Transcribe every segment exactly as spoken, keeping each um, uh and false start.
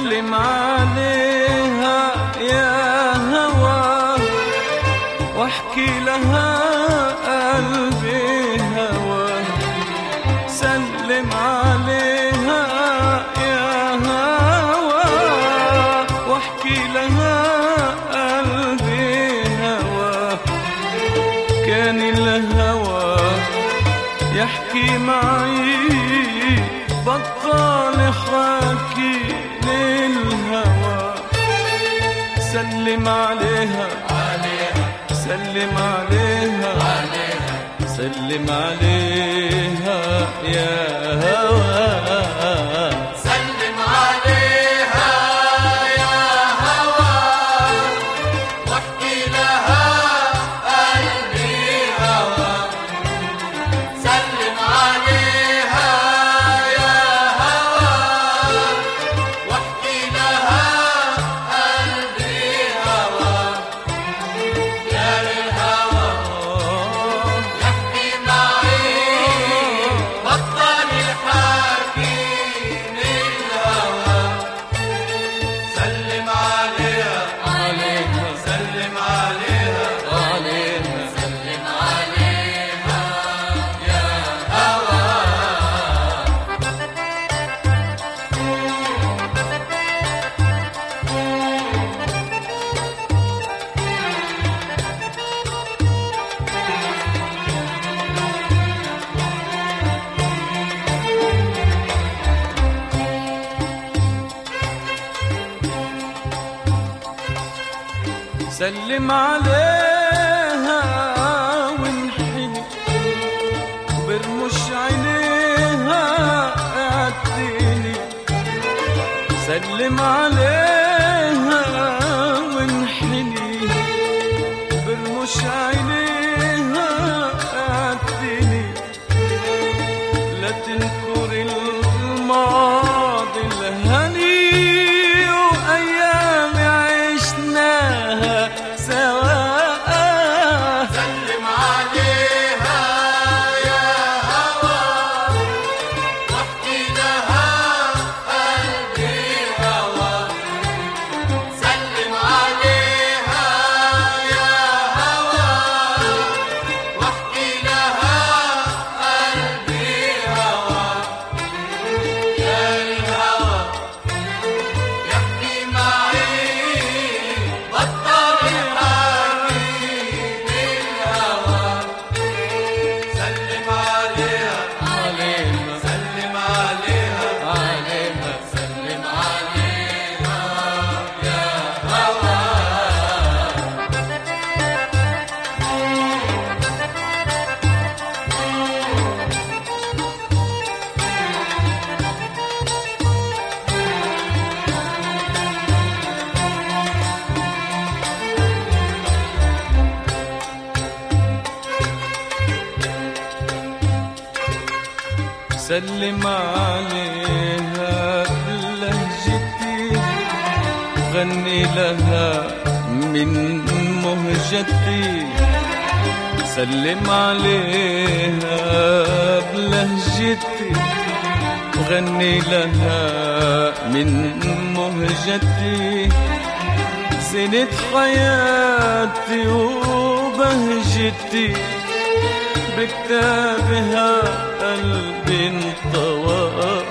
سلم عليها يا هوى واحكي لها قلبي هوى. سلم عليها يا هوى واحكي لها قلبي هوى. كان الهوى يحكي معي بطل حكي للهوى. سلم عليها سلم عليها سلم عليها يا هوى. سلم عليها يا هوى واحكي لها قلبي هوى. سلم عليها يا هوى واحكي لها قلبي هوى. يا للهوى يحكي معي بطل الحكي للهوى. سلم عليها سلم عليها سلم عليها يا هوى. سلم عليها وانحني برمش عينيها اعتني. سلم عليها وانحني برمش عينيها اعتني. لا تنكر الماضي الهني وايام عشناها سوا. سلم عليها يا هوى واحكي لها قلبي هوى. سلم عليها يا هوى واحكي لها قلبي هوى. يا الهوى يحكي معي بطل الحكي للهوى. سلم عليها سلم عليها سلم عليها يا هوى. سلم عليها بلهجتي غني لها من مهجتي. سلم عليها بلهجتي غني لها من مهجتي. زينة حياتي وبهجتي بكتابها قلبي انطوى.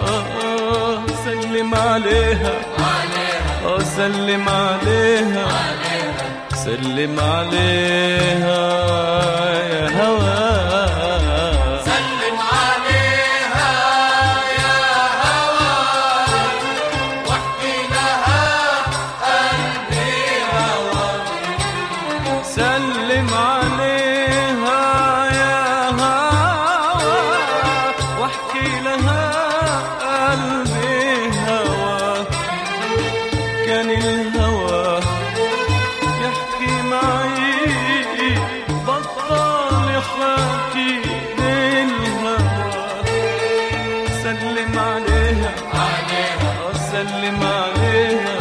سلم عليها سلم عليها سلم عليها يا هوى. سلم عليها يا هوى واحكي لها قلبي هوى. سلم عليها يا هوى واحكي لها قلبي هوى. كان الهوى يحكي معي بطل حكي للهوى. سلم عليها سلم عليها